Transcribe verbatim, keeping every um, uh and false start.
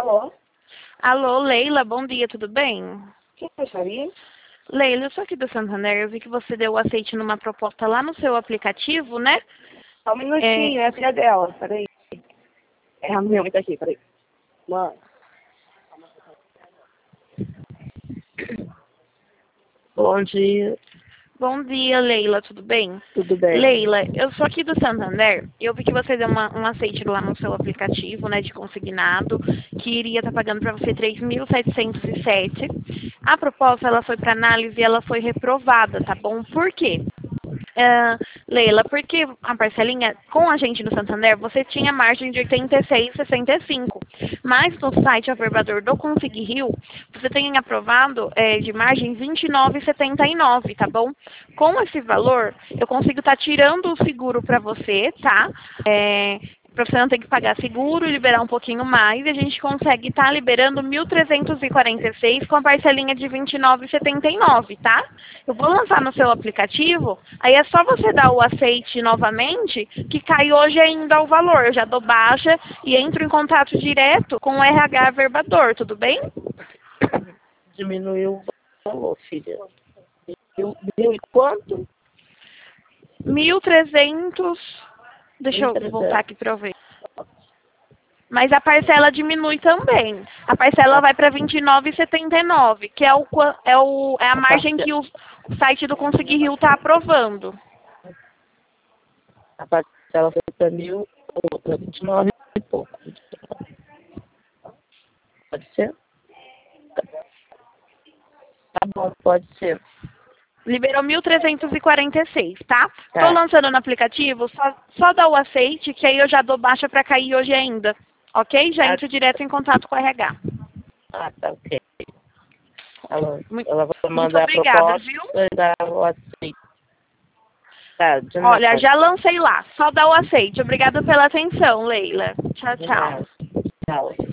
Alô? Alô, Leila, bom dia, tudo bem? Quem gostaria? Leila, eu sou aqui do Santander, eu vi que você deu o aceite numa proposta lá no seu aplicativo, né? Só um minutinho, é a filha dela, peraí. É a minha mãe tá aqui, peraí. Mãe. Bom dia, Bom dia, Leila, tudo bem? tudo bem? Leila, eu sou aqui do Santander, eu vi que você deu uma, um aceite lá no seu aplicativo, né, de consignado, que iria estar pagando para você três mil setecentos e sete. A proposta, ela foi para análise e ela foi reprovada, tá bom? Por quê? Ah, Leila, porque a parcelinha com a gente no Santander, você tinha margem de oitenta e seis vírgula sessenta e cinco. Mas no site averbador do Consig Rio, você tem aprovado é, de margem vinte e nove vírgula setenta e nove, tá bom? Com esse valor, eu consigo estar tirando o seguro para você, tá? É, para você não ter que pagar seguro e liberar um pouquinho mais, e a gente consegue estar liberando mil trezentos e quarenta e seis com a parcelinha de vinte e nove vírgula setenta e nove, tá? Eu vou lançar no seu aplicativo, aí é só você dar o aceite novamente, que cai hoje ainda o valor. Eu já dou baixa e entro em contato direto com o R H Verbador, tudo bem? Diminuiu o valor, filha. Mil, mil e quanto? mil e trezentos, deixa eu voltar aqui para eu ver. Mas a parcela diminui também. A parcela vai para vinte e nove vírgula setenta e nove, que é, o, é, o, é a margem que o site do Consig Rio está aprovando. A parcela foi para mil, para vinte e nove e pouco. Pode ser? Tá bom, pode ser. Liberou mil trezentos e quarenta e seis, tá? Tá. Tô lançando no aplicativo, só, só dá o aceite, que aí eu já dou baixa para cair hoje ainda. Ok? Já Ah, entro direto em contato com o R H. Ah, tá ok. Ela, Muito, ela vai muito mandar obrigada, a proposta viu? e dar o aceite. Tá, de nada. Olha, já lancei lá. Só dá o aceite. Obrigada pela atenção, Leila. Tchau, De tchau. nada. Tchau.